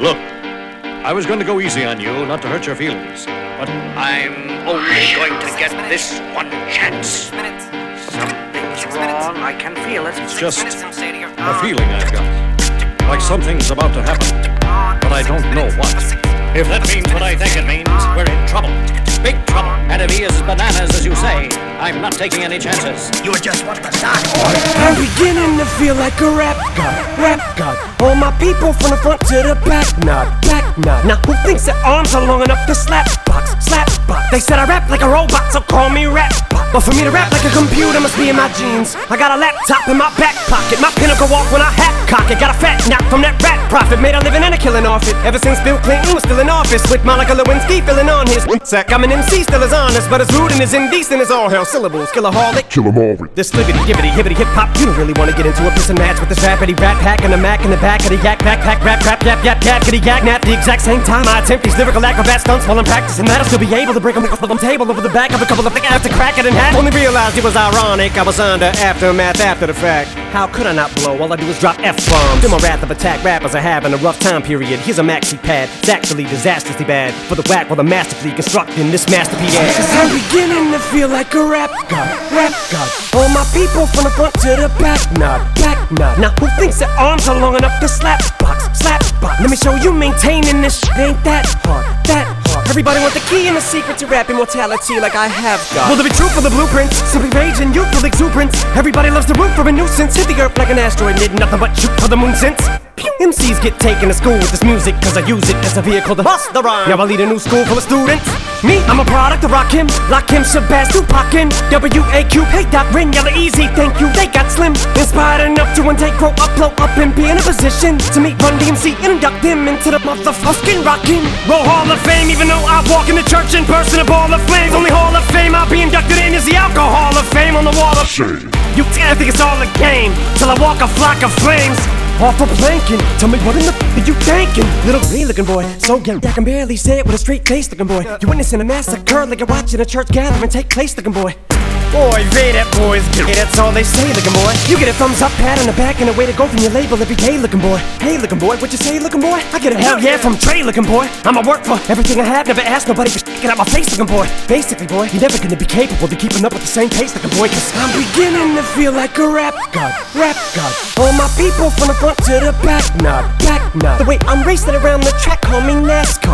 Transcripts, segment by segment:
Look, I was going to go easy on you, not to hurt your feelings, but I'm only going to get this one chance. Something's wrong, I can feel it. It's just a feeling I've got. Like something's about to happen, but I don't know what. If that means what I think it means, we're in trouble. Big trouble. And if he is bananas, as you say, I'm not taking any chances. You just want to start. I'm beginning to feel like a rap god. All my people from the front to the back nod. Now who thinks their arms are long enough to slap box? They said I rap like a robot, so call me rap. But for me to rap like a computer must be in my genes. I got a laptop in my back pocket, my pinnacle walk when I hat cock it. Got a fat knock from that rat profit, made a living and a killing off it. Ever since Bill Clinton was still in office, with Monica Lewinsky filling on his sack. I'm an MC, still as honest, but as rude and as indecent as all hell. Syllables, killaholic, kill 'em all. this libbity, gibbity, hibbity, hip hop. You don't really wanna get into a piss and match with this rapidy rat pack and a Mac in the back of the yak backpack, rap, yap, kitty yak, nap. The exact same time I attempt these lyrical acrobat stunts while I'm practicing that, I'll still be able to break them off the table over the back of a couple of things. I have to crack it in half. Only realized it was ironic. I was under aftermath after the fact. How could I not blow? All I do is drop F-bombs. In my wrath of attack, rappers are having a rough time period. Here's a maxi pad. It's actually disastrously bad for the whack while the masterfully constructing this masterpiece. Cause I'm beginning to feel like a rap god. All my people from the front to the back nod. Now who thinks their arms are long enough to slap box? Let me show you maintaining this shit ain't that hard. Everybody want the key and the secret to rap immortality like I have got. Will there be truth for the blueprints? Simply rage and youthful exuberance. Everybody loves to root for a nuisance. Hit the earth like an asteroid, did nothing but shoot for the moon since. MCs get taken to school with this music, cause I use it as a vehicle to bust the rhyme. Now I lead a new school full of students. Me, I'm a product of Rakim, Lakim, Shabazz, Tupac, W-A-Q, hey Doc, Rin, yella easy, thank you, they got slim. Inspired enough to one day grow up, blow up, and be in a position to meet Run DMC and induct them into the motherfucking Rockin' Roll Hall of Fame. Even though I walk in the church in person, a ball of flames. Only Hall of Fame I'll be inducted in is the Alcohol of Fame on the wall of shame. You think it's all a game, till I walk a flock of flames. Off for planking, tell me what in the f*** are you thinking? Little green looking boy, so young I can barely say it with a straight face looking boy. You witnessing a massacre like you're watching a church gathering take place looking boy. Boy, they that boys get it, that's all they say looking boy. You get a thumbs up, pat on the back, and a way to go from your label every day looking boy. Hey looking boy, what you say looking boy? I get a hell yeah from Trey looking boy. I'ma work for everything I have, never ask nobody for get out my face looking boy. Basically boy, you're never gonna be capable of keeping up with the same pace looking boy, cause I'm beginning to feel like a rap god. All my people from the front to the back nod. The way I'm racing around the track, call me NASCAR.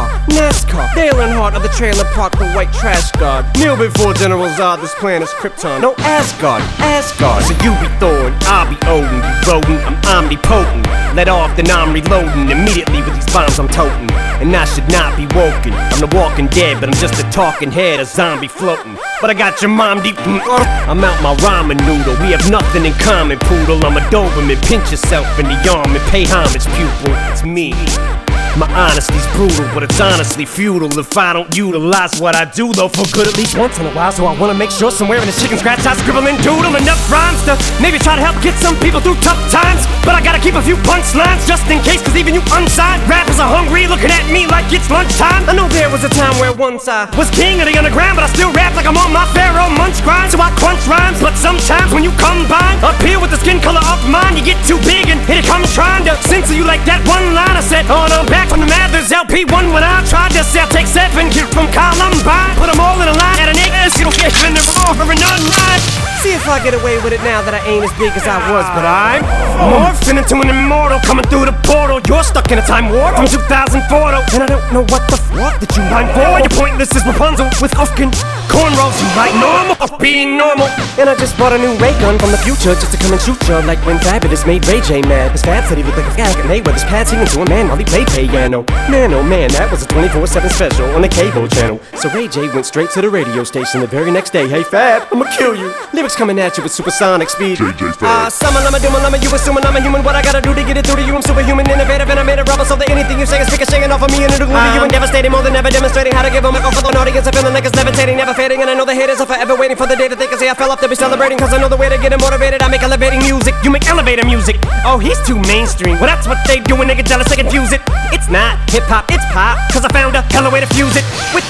Dale Earnhardt of the trailer park, the white trash god. Kneel before General Zod, this planet's Krypton. No Asgard. So you be Thor and I'll be Odin. You rodent, I'm omnipotent. Let off, then I'm reloading. Immediately with these bombs I'm toting. And I should not be woken. I'm the walking dead, but I'm just a talking head, a zombie floating. But I got your mom deep. I'm out my ramen noodle. We have nothing in common, poodle. I'm a Doberman. Pinch yourself in the arm and pay homage, pupil. It's me. My honesty's brutal, but it's honestly futile if I don't utilize what I do, though, for good at least once in a while. So I wanna make sure somewhere in this chicken scratch I scribble and doodle enough rhymes to maybe try to help get some people through tough times. But I gotta keep a few punchlines just in case, cause even you unsigned rappers are hungry, looking at me like it's lunchtime. I know there was a time where once I was king of the underground, but I still rap like I'm on my Pharaoh Munch grind. So I crunch rhymes, but sometimes when you combine up here with the skin color of mine, you get too big and here it comes trying to censor you like that one line I said. Oh no, back from the Mathers LP1 when I tried to sell, take 7 kids from Columbine, put them all in a line at an X, it'll get in the revolver and unline. See if I get away with it now that I ain't as big as I was, but I'm morphing into an immortal coming through the portal. You're stuck in a time warp from 2004 though, and I don't know what the fuck that you rhyme for. You're pointless as Rapunzel with fucking cornrows. You like normal of being normal. And I just bought a new ray gun from the future just to come and shoot you like when Fabulous made Ray J mad. His Fab said he looked like a fag and Mayweather's pad singing to a man while he played piano. Man, oh man, that was a 24/7 special on the cable channel. So Ray J went straight to the radio station the very next day. Hey Fab, I'ma kill you. Lyrics coming at you with supersonic speed. JJ Fab. Summer, lama, doom, lama, you assuming I'm a human. What I gotta do to get it through to you? I'm superhuman, innovative, and I made a rubber so that anything you say is ricocheting off of me and it'll glue to you and devastating more than ever, demonstrating how to give a microphone for an audience. I'm feeling like it's levitating, never fading, and I know the haters are forever waiting for the day that they can say I fell off to be celebrating. Cause I know the way to get them motivated. I make elevating music, you make elevator music. Oh, he's too mainstream. Well, that's what they do when they get jealous, they confuse it. It's not hip-hop, it's pop, cause I found a hella way to fuse it with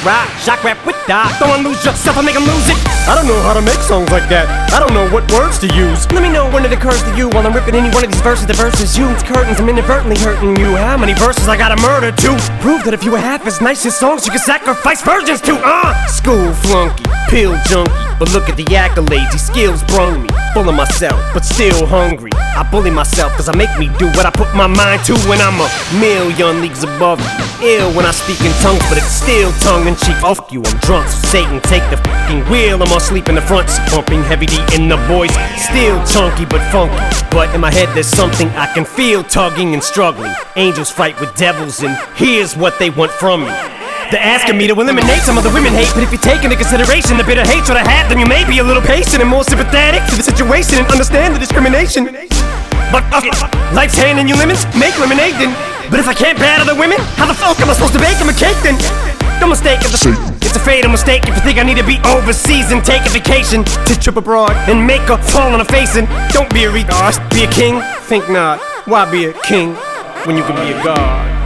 rock, shock rap with die. Don't wanna lose yourself, I make them lose it. I don't know how to make songs like that. I don't know what words to use. Let me know when it occurs to you while I'm ripping any one of these verses. The verses you, it's curtains, I'm inadvertently hurting you. How many verses I gotta murder to prove that if you were half as nice as songs, you could sacrifice virgins to? School flunky, pill junkie, but look at the accolades, these skills brung me. Full of myself, but still hungry. I bully myself cause I make me do what I put my mind to when I'm a million leagues above you. Ill when I speak in tongues, but it's still tongue-in-cheek. Fuck you, I'm drunk, so Satan take the fucking wheel. I'm asleep in the front seat, bumping heavy D in the boys. Still chunky but funky, but in my head there's something I can feel tugging and struggling. Angels fight with devils and here's what they want from me. They're asking me to eliminate some of the women hate, but if you take into consideration the bitter hatred I have, then you may be a little patient and more sympathetic to the situation and understand the discrimination. But fuck it, life's handing you lemons, make lemonade then. But if I can't battle the women, how the fuck am I supposed to bake them a cake then? Don't mistake it, it's a fatal mistake if you think I need to be overseas and take a vacation to trip abroad and make her fall on her face. And don't be a retard, be a king. Think not, why be a king when you can be a god?